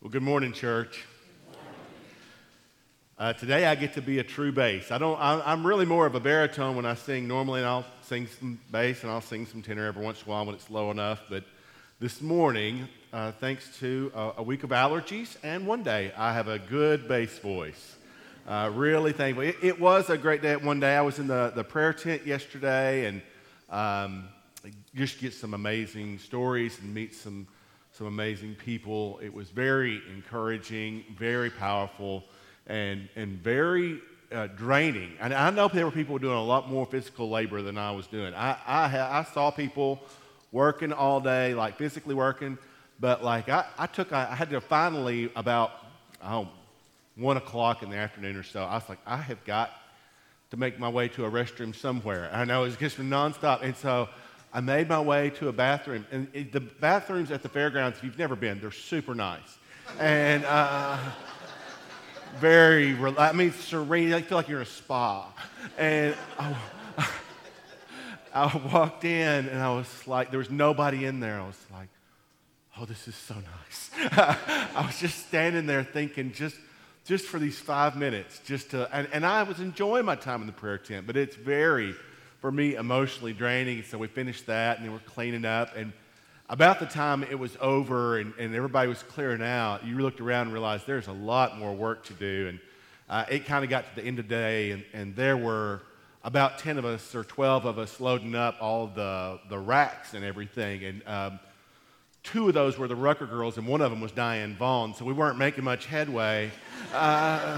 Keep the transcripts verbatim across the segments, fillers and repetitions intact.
Well, good morning, church. Uh, today I get to be a true bass. I don't. I, I'm really more of a baritone when I sing. Normally, and I'll sing some bass and I'll sing some tenor every once in a while when it's low enough. But this morning, uh, thanks to uh, a week of allergies and one day, I have a good bass voice. Uh, really thankful. It, it was a great day. One day I was in the, the prayer tent yesterday and um, just get some amazing stories and meet some. some amazing people. It was very encouraging, very powerful, and and very uh, draining. And I know there were people doing a lot more physical labor than I was doing. I I, ha- I saw people working all day, like physically working, but like I, I took, I, I had to finally about, oh, one o'clock in the afternoon or so, I was like, I have got to make my way to a restroom somewhere. I know it's just nonstop, and so I made my way to a bathroom, and it, the bathrooms at the fairgrounds, if you've never been, they're super nice. And uh, very, I mean, serene. I feel like you're in a spa. And I, I walked in, and I was like, there was nobody in there. I was like, oh, this is so nice. I was just standing there thinking, just just for these five minutes, just to, and, and I was enjoying my time in the prayer tent, but it's very, for me, emotionally draining. So we finished that, and then we're cleaning up. And about the time it was over and, and everybody was clearing out, you looked around and realized there's a lot more work to do. And uh, it kind of got to the end of the day, and, and there were about ten of us or twelve of us loading up all the, the racks and everything. And um, two of those were the Rucker girls, and one of them was Diane Vaughn. So we weren't making much headway. Uh,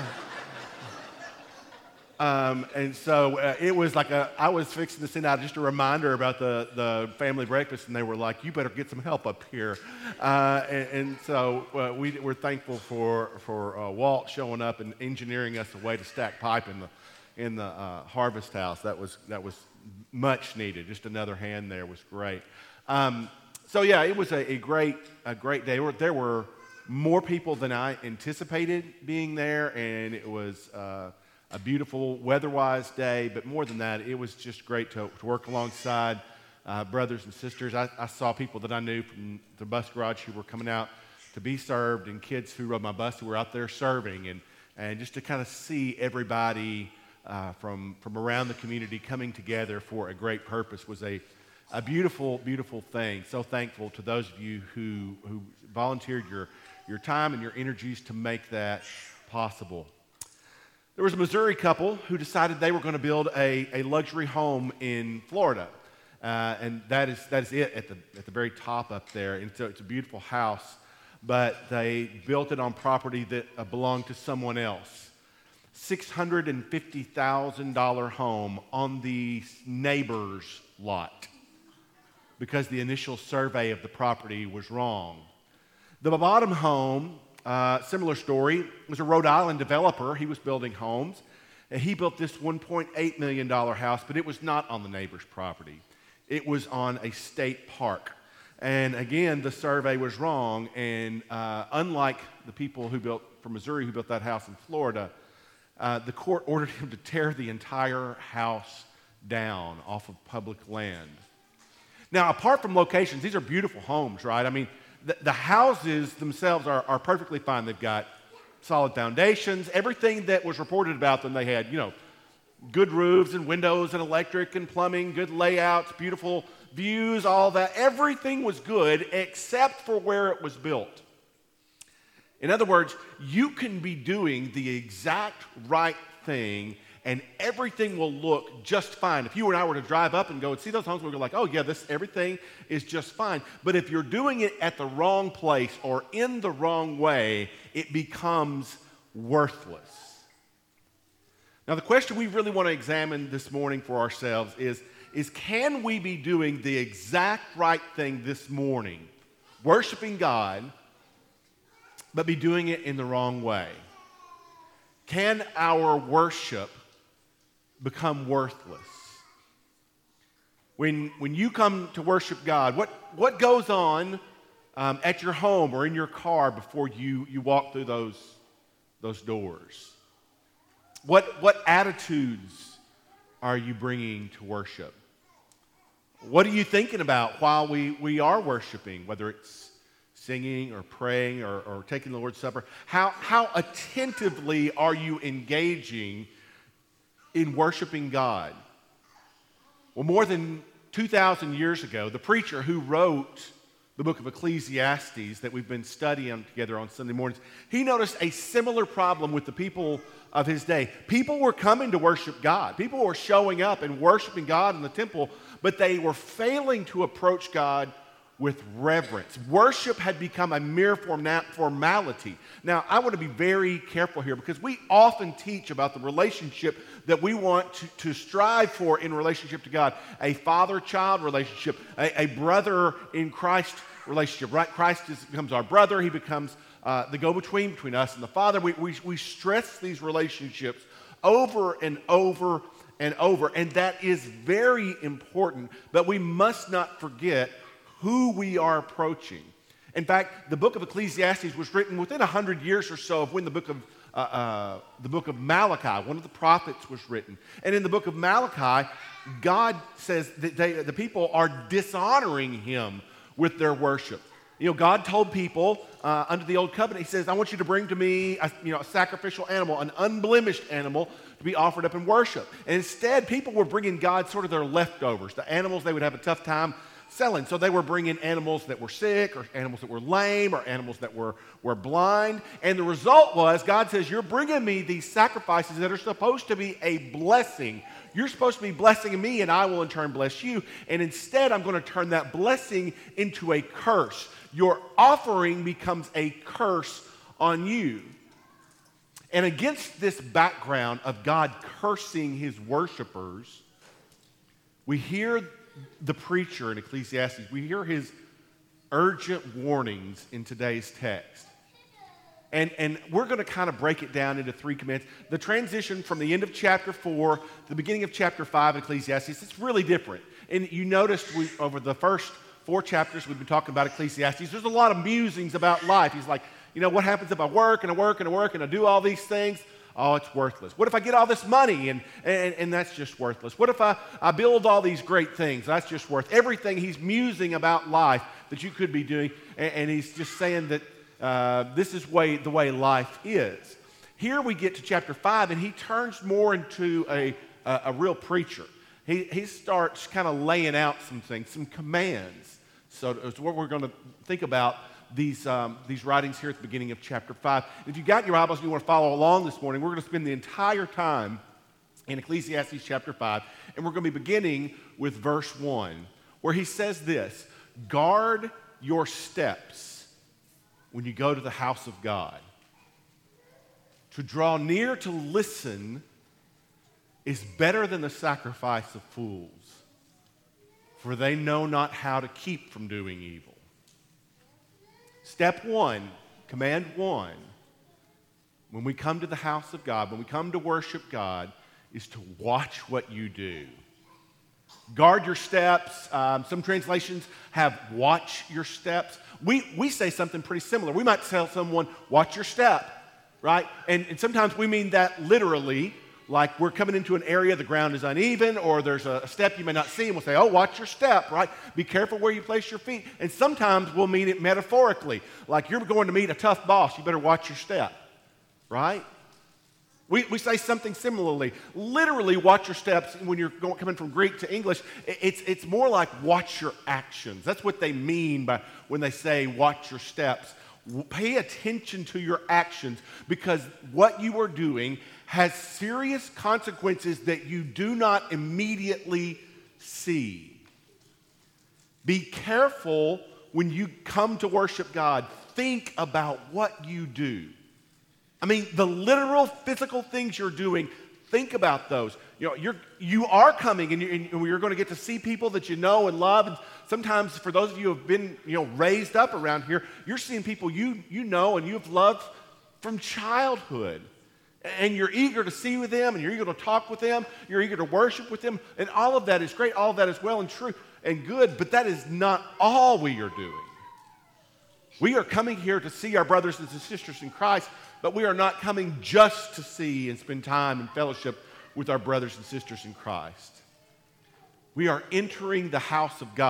Um, and so uh, it was like a, I was fixing to send out just a reminder about the, the family breakfast, and they were like, you better get some help up here. Uh, and, and so uh, we, we're thankful for, for uh, Walt showing up and engineering us a way to stack pipe in the, in the uh, harvest house. That was, that was much needed. Just another hand there was great. Um, so yeah, it was a, a great, a great day. There were, there were more people than I anticipated being there, and it was uh, a beautiful weather-wise day, but more than that, it was just great to, to work alongside uh, brothers and sisters. I, I saw people that I knew from the bus garage who were coming out to be served, and kids who rode my bus who were out there serving, and, and just to kind of see everybody uh, from, from around the community coming together for a great purpose was a, a beautiful, beautiful thing. So thankful to those of you who, who volunteered your, your time and your energies to make that possible. There was a Missouri couple who decided they were going to build a, a luxury home in Florida. Uh, and that is that is it at the at the very top up there. And so it's a beautiful house, but they built it on property that uh, belonged to someone else. six hundred fifty thousand dollars home on the neighbor's lot because the initial survey of the property was wrong. The bottom home, Uh, similar story, was a Rhode Island developer. He was building homes. And he built this one point eight million dollars house, but it was not on the neighbor's property. It was on a state park. And again, the survey was wrong. And uh, unlike the people who built from Missouri who built that house in Florida, uh, the court ordered him to tear the entire house down off of public land. Now, apart from locations, these are beautiful homes, right? I mean, The, the houses themselves are, are perfectly fine. They've got solid foundations. Everything that was reported about them, they had, you know, good roofs and windows and electric and plumbing, good layouts, beautiful views, all that. Everything was good except for where it was built. In other words, you can be doing the exact right thing and everything will look just fine. If you and I were to drive up and go and see those homes, we'd go like, oh yeah, this everything is just fine. But if you're doing it at the wrong place or in the wrong way, it becomes worthless. Now the question we really want to examine this morning for ourselves is, is can we be doing the exact right thing this morning, worshiping God, but be doing it in the wrong way? Can our worship become worthless? When, when you come to worship God, what, what goes on um, at your home or in your car before you, you walk through those, those doors? What, what attitudes are you bringing to worship? What are you thinking about while we, we are worshiping, whether it's singing or praying or, or taking the Lord's Supper, how, how attentively are you engaging in worshiping God? Well, more than two thousand years ago, the preacher who wrote the book of Ecclesiastes that we've been studying together on Sunday mornings, he noticed a similar problem with the people of his day. People were coming to worship God. People were showing up and worshiping God in the temple, but they were failing to approach God with reverence. Worship had become a mere forma- formality. Now, I want to be very careful here because we often teach about the relationship that we want to, to strive for in relationship to God. A father-child relationship, a, a brother in Christ relationship, right? Christ is, becomes our brother. He becomes uh, the go-between between us and the Father. We, we, we stress these relationships over and over and over, and that is very important, but we must not forget who we are approaching. In fact, the book of Ecclesiastes was written within a hundred years or so of when the book of uh, uh, the book of Malachi, one of the prophets, was written. And in the book of Malachi, God says that they, the people are dishonoring Him with their worship. You know, God told people uh, under the old covenant, He says, "I want you to bring to me, a, you know, a sacrificial animal, an unblemished animal, to be offered up in worship." And instead, people were bringing God sort of their leftovers, the animals they would have a tough time selling. So they were bringing animals that were sick, or animals that were lame, or animals that were, were blind. And the result was, God says, "You're bringing me these sacrifices that are supposed to be a blessing. You're supposed to be blessing me, and I will in turn bless you. And instead, I'm going to turn that blessing into a curse. Your offering becomes a curse on you." And against this background of God cursing His worshipers, we hear the preacher in Ecclesiastes, we hear his urgent warnings in today's text. And, and we're going to kind of break it down into three commands. The transition from the end of chapter four to the beginning of chapter five of Ecclesiastes, it's really different. And you noticed we, over the first four chapters we've been talking about Ecclesiastes, there's a lot of musings about life. He's like, you know, what happens if I work and I work and I work and I do all these things? Oh, it's worthless. What if I get all this money and, and, and that's just worthless? What if I, I build all these great things? That's just worth everything. He's musing about life that you could be doing, and, and he's just saying that uh, this is way, the way life is. Here we get to chapter five, and he turns more into a, a, a real preacher. He, he starts kind of laying out some things, some commands. So it's what we're going to think about These, um, these writings here at the beginning of chapter five. If you've got your Bibles and you want to follow along this morning, we're going to spend the entire time in Ecclesiastes chapter five, and we're going to be beginning with verse one, where he says this: "Guard your steps when you go to the house of God. To draw near to listen is better than the sacrifice of fools, for they know not how to keep from doing evil." Step one, command one, when we come to the house of God, when we come to worship God, is to watch what you do. Guard your steps. Um, some translations have watch your steps. We, we say something pretty similar. We might tell someone, watch your step, right? And, and sometimes we mean that literally, like we're coming into an area, the ground is uneven, or there's a, a step you may not see, and we'll say, oh, watch your step, right? Be careful where you place your feet. And sometimes we'll mean it metaphorically, like you're going to meet a tough boss, you better watch your step, right? We, we say something similarly. Literally, watch your steps. When you're going, coming from Greek to English, it's, it's more like watch your actions. That's what they mean by when they say watch your steps. Pay attention to your actions, because what you are doing has serious consequences that you do not immediately see. Be careful when you come to worship God. Think about what you do. I mean, the literal physical things you're doing, think about those. You know, you're, you are coming, and you're, and you're going to get to see people that you know and love. And sometimes, for those of you who have been, you know, raised up around here, you're seeing people you, you know and you've loved from childhood. And you're eager to see with them, and you're eager to talk with them, you're eager to worship with them, and all of that is great, all of that is well and true and good, but that is not all we are doing. We are coming here to see our brothers and sisters in Christ, but we are not coming just to see and spend time in fellowship with our brothers and sisters in Christ. We are entering the house of God,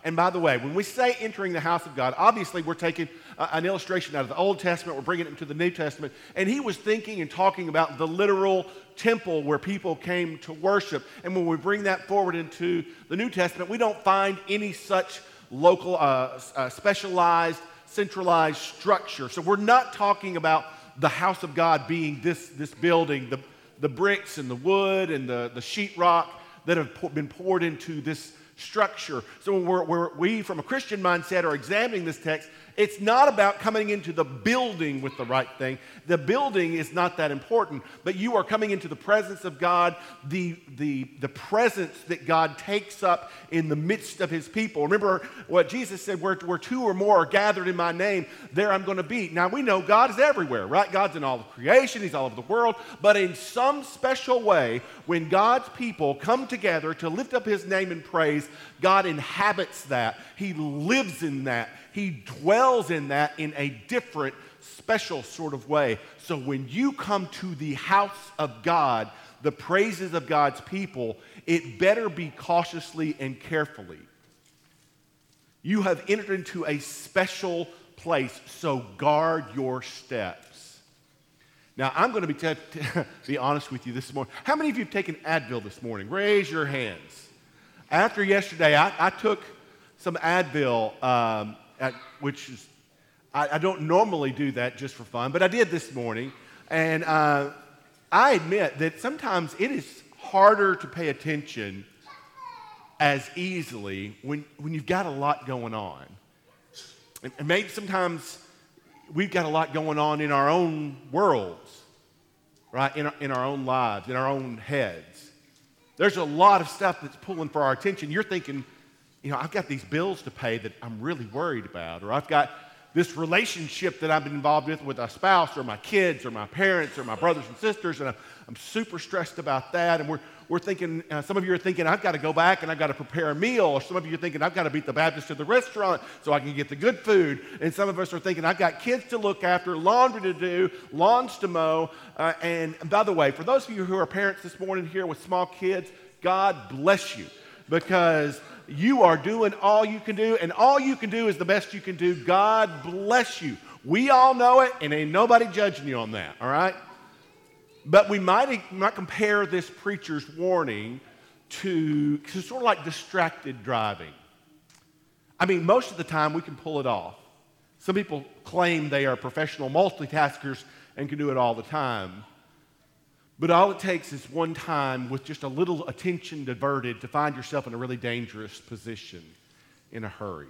And by the way, when we say entering the house of God, obviously we're taking uh, an illustration out of the Old Testament, we're bringing it into the New Testament, and he was thinking and talking about the literal temple where people came to worship. And when we bring that forward into the New Testament, we don't find any such local, uh, uh, specialized, centralized structure. So we're not talking about the house of God being this, this building, the, the bricks and the wood and the, the sheetrock that have po- been poured into this structure. So when we're, we're, we, from a Christian mindset, are examining this text, it's not about coming into the building with the right thing. The building is not that important, but you are coming into the presence of God, the, the, the presence that God takes up in the midst of his people. Remember what Jesus said, where, where two or more are gathered in my name, there I'm going to be. Now we know God is everywhere, right? God's in all of creation, he's all over the world, but in some special way, when God's people come together to lift up his name in praise, God inhabits that. He lives in that. He dwells in that in a different, special sort of way. So when you come to the house of God, the praises of God's people, it better be cautiously and carefully. You have entered into a special place, so guard your steps. Now, I'm going to be, t- t- be honest with you this morning. How many of you have taken Advil this morning? Raise your hands. After yesterday, I, I took some Advil, um, at, which is, I, I don't normally do that just for fun, but I did this morning. And uh, I admit that sometimes it is harder to pay attention as easily when, when you've got a lot going on. And, and maybe sometimes we've got a lot going on in our own worlds, right? In our, in our own lives, in our own heads. There's a lot of stuff that's pulling for our attention. You're thinking, you know, I've got these bills to pay that I'm really worried about, or I've got this relationship that I've been involved with with a spouse or my kids or my parents or my brothers and sisters, and I'm, I'm super stressed about that. And we're, we're thinking, uh, some of you are thinking, I've got to go back and I've got to prepare a meal, or some of you are thinking, I've got to beat the Baptist to the restaurant so I can get the good food. And some of us are thinking, I've got kids to look after, laundry to do, lawns to mow. Uh, and by the way, for those of you who are parents this morning here with small kids, God bless you, because you are doing all you can do, and all you can do is the best you can do. God bless you. We all know it, and ain't nobody judging you on that, all right? But we might, might compare this preacher's warning to, to sort of like distracted driving. I mean, most of the time we can pull it off. Some people claim they are professional multitaskers and can do it all the time. But all it takes is one time with just a little attention diverted to find yourself in a really dangerous position in a hurry.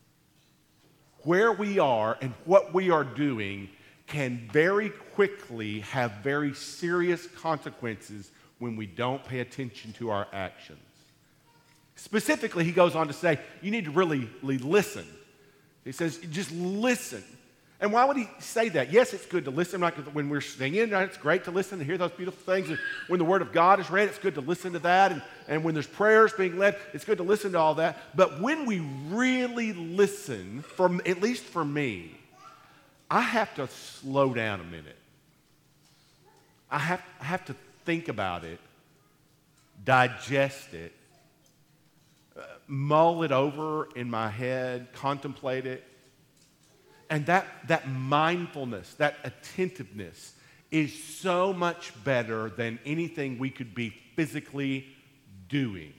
Where we are and what we are doing can very quickly have very serious consequences when we don't pay attention to our actions. Specifically, he goes on to say, you need to really, really listen. He says, just listen. And why would he say that? Yes, it's good to listen. Like when we're singing, right, it's great to listen and hear those beautiful things. And when the Word of God is read, it's good to listen to that. And, and when there's prayers being led, it's good to listen to all that. But when we really listen, from, at least for me, I have to slow down a minute. I have, I have to think about it, digest it, uh, mull it over in my head, contemplate it. And that, that mindfulness, that attentiveness is so much better than anything we could be physically doing.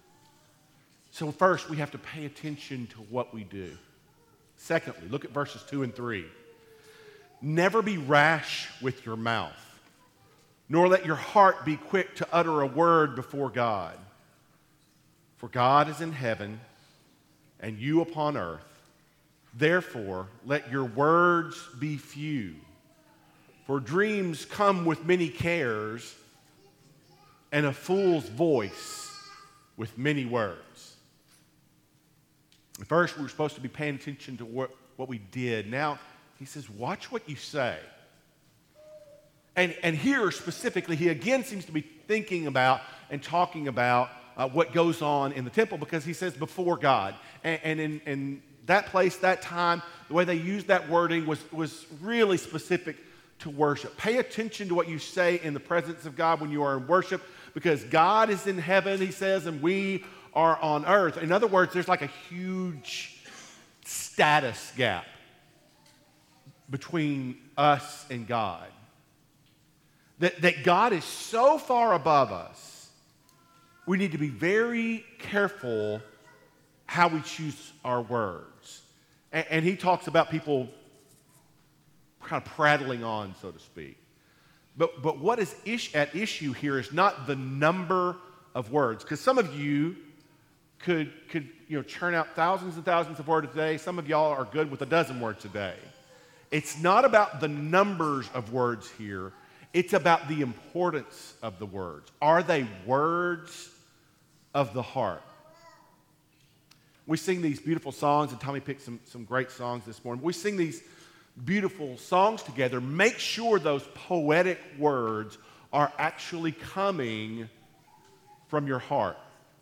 So first, we have to pay attention to what we do. Secondly, look at verses two and three. Never be rash with your mouth, nor let your heart be quick to utter a word before God. For God is in heaven, and you upon earth. Therefore, let your words be few, for dreams come with many cares, and a fool's voice with many words. First, we were supposed to be paying attention to what, what we did. Now, he says, watch what you say. And, and here, specifically, he again seems to be thinking about and talking about uh, what goes on in the temple, because he says before God. And, and in... in that place, that time, the way they used that wording was, was really specific to worship. Pay attention to what you say in the presence of God when you are in worship, because God is in heaven, he says, and we are on earth. In other words, there's like a huge status gap between us and God. That, that God is so far above us, we need to be very careful how we choose our words. And, and he talks about people kind of prattling on, so to speak. But, but what is ish, at issue here is not the number of words. Because some of you could, could you know, churn out thousands and thousands of words a day. Some of y'all are good with a dozen words a day. It's not about the numbers of words here. It's about the importance of the words. Are they words of the heart? We sing these beautiful songs, and Tommy picked some, some great songs this morning. We sing these beautiful songs together. Make sure those poetic words are actually coming from your heart.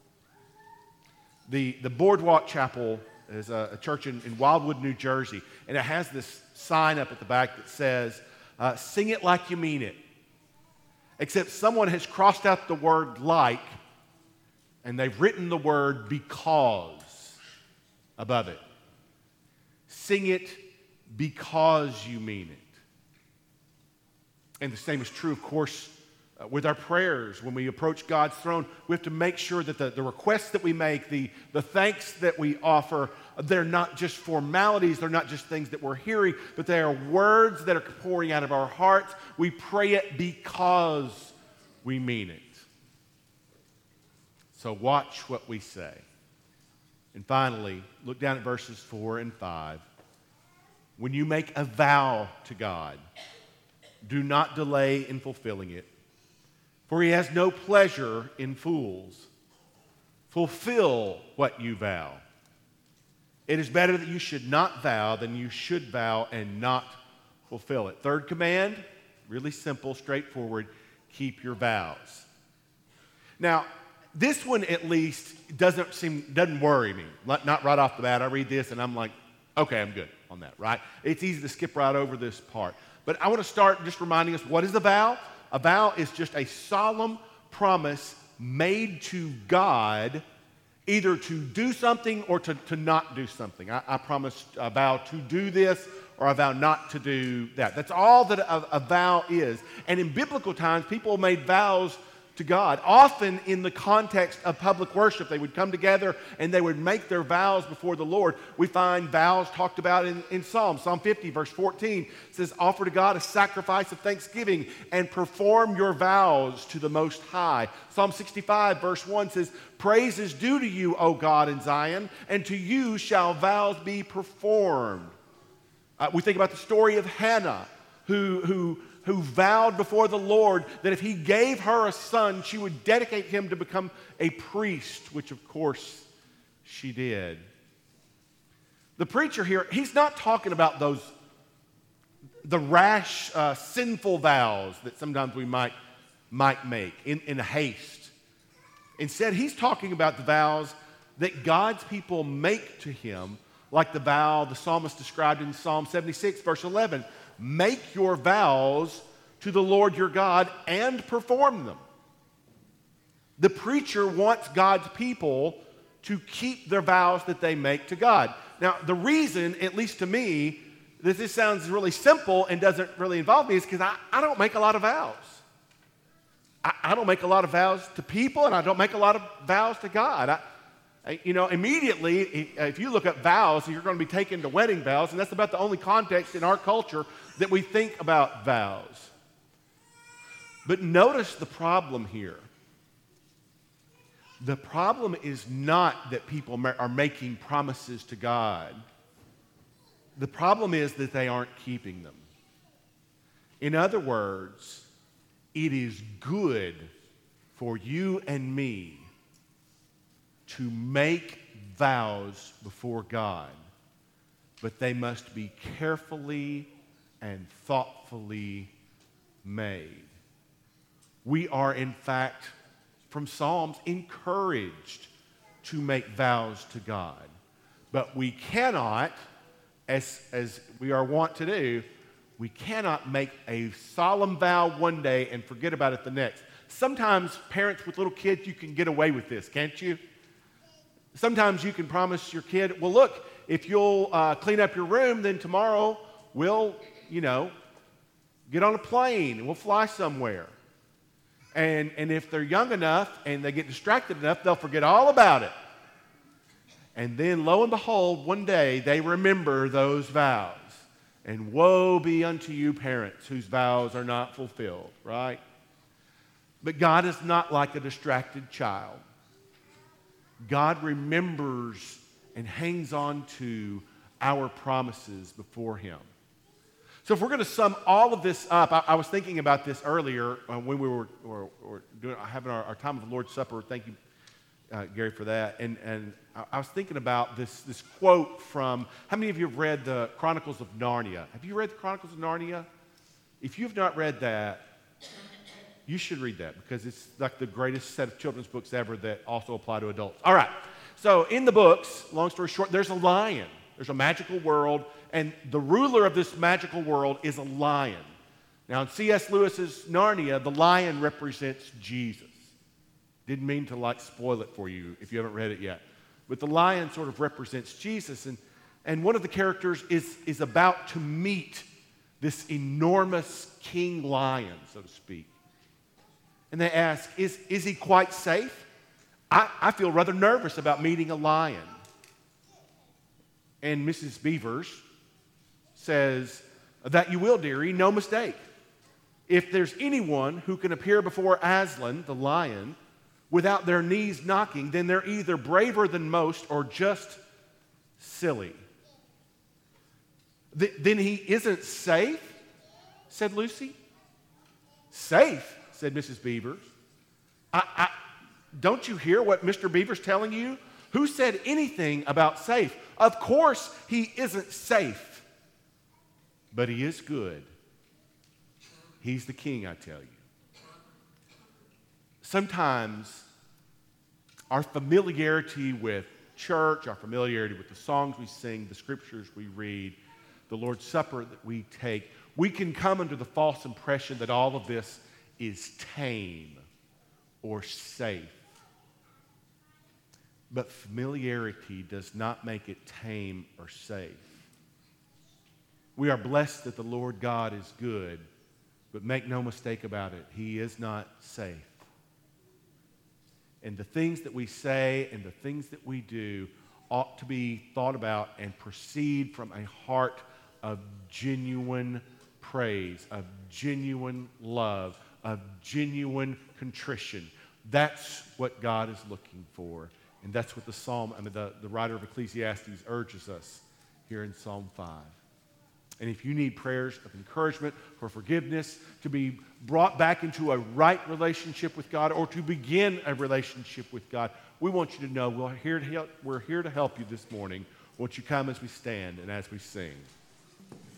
The, the Boardwalk Chapel is a, a church in, in Wildwood, New Jersey, and it has this sign up at the back that says, uh, sing it like you mean it. Except someone has crossed out the word like, and they've written the word because above it. Sing it because you mean it. And the same is true, of course, uh, with our prayers. When we approach God's throne, we have to make sure that the, the requests that we make, the, the thanks that we offer, they're not just formalities, they're not just things that we're hearing, but they are words that are pouring out of our hearts. We pray it because we mean it. So watch what we say. And finally, look down at verses four and five. When you make a vow to God, do not delay in fulfilling it, for he has no pleasure in fools. Fulfill what you vow. It is better that you should not vow than you should vow and not fulfill it. Third command, really simple, straightforward, keep your vows. Now, this one at least doesn't seem, doesn't worry me. Not right off the bat. I read this and I'm like, okay, I'm good on that, right? It's easy to skip right over this part. But I want to start just reminding us, what is a vow? A vow is just a solemn promise made to God either to do something or to, to not do something. I, I promise a vow to do this or a vow not to do that. That's all that a, a vow is. And in biblical times, people made vows to God. Often in the context of public worship, they would come together and they would make their vows before the Lord. We find vows talked about in, in Psalm. Psalm fifty, verse fourteen says, offer to God a sacrifice of thanksgiving and perform your vows to the Most High. Psalm sixty-five, verse one says, praise is due to you, O God in Zion, and to you shall vows be performed. Uh, we think about the story of Hannah, who, who who vowed before the Lord that if he gave her a son, she would dedicate him to become a priest, which of course she did. The preacher here, he's not talking about those, the rash, uh, sinful vows that sometimes we might, might make in, in haste. Instead, he's talking about the vows that God's people make to him, like the vow the psalmist described in Psalm seventy-six, verse eleven. Make your vows to the Lord your God and perform them. The preacher wants God's people to keep their vows that they make to God. Now, the reason, at least to me, that this sounds really simple and doesn't really involve me is because I, I don't make a lot of vows. I, I don't make a lot of vows to people, and I don't make a lot of vows to God. I, You know, immediately, if you look at vows, you're going to be taken to wedding vows, and that's about the only context in our culture that we think about vows. But notice the problem here. The problem is not that people are making promises to God. The problem is that they aren't keeping them. In other words, it is good for you and me to make vows before God, but they must be carefully and thoughtfully made. We are, in fact, from Psalms, encouraged to make vows to God, but we cannot, as, as we are wont to do, we cannot make a solemn vow one day and forget about it the next. Sometimes parents with little kids, you can get away with this, can't you? Sometimes you can promise your kid, well, look, if you'll uh, clean up your room, then tomorrow we'll, you know, get on a plane and we'll fly somewhere. And, and if they're young enough and they get distracted enough, they'll forget all about it. And then, lo and behold, one day they remember those vows. And woe be unto you, parents, whose vows are not fulfilled, right? But God is not like a distracted child. God remembers and hangs on to our promises before Him. So if we're going to sum all of this up, I, I was thinking about this earlier uh, when we were, were, were doing, having our, our time of the Lord's Supper. Thank you, uh, Gary, for that. And, and I, I was thinking about this, this quote from, how many of you have read the Chronicles of Narnia? Have you read the Chronicles of Narnia? If you have not read that, you should read that because it's like the greatest set of children's books ever that also apply to adults. All right. So in the books, long story short, there's a lion. There's a magical world, and the ruler of this magical world is a lion. Now in C S Lewis's Narnia, the lion represents Jesus. Didn't mean to like spoil it for you if you haven't read it yet. But the lion sort of represents Jesus, and, and one of the characters is, is about to meet this enormous king lion, so to speak. And they ask, is, is he quite safe? I, I feel rather nervous about meeting a lion. And Missus Beavers says, that you will, dearie, no mistake. If there's anyone who can appear before Aslan, the lion, without their knees knocking, then they're either braver than most or just silly. Th- then he isn't safe, said Lucy. Safe? Said Missus Beavers. I, I, don't you hear what Mister Beaver's telling you? Who said anything about safe? Of course he isn't safe, but he is good. He's the king, I tell you. Sometimes our familiarity with church, our familiarity with the songs we sing, the scriptures we read, the Lord's Supper that we take, we can come under the false impression that all of this is tame or safe. But familiarity does not make it tame or safe. We are blessed that the Lord God is good, but make no mistake about it, He is not safe. And the things that we say and the things that we do ought to be thought about and proceed from a heart of genuine praise, of genuine love, of genuine contrition. That's what God is looking for. And that's what the psalm, I mean, the, the writer of Ecclesiastes urges us here in Psalm five. And if you need prayers of encouragement for forgiveness, to be brought back into a right relationship with God, or to begin a relationship with God, we want you to know we're here to help, we're here to help you this morning. Won't you come as we stand and as we sing?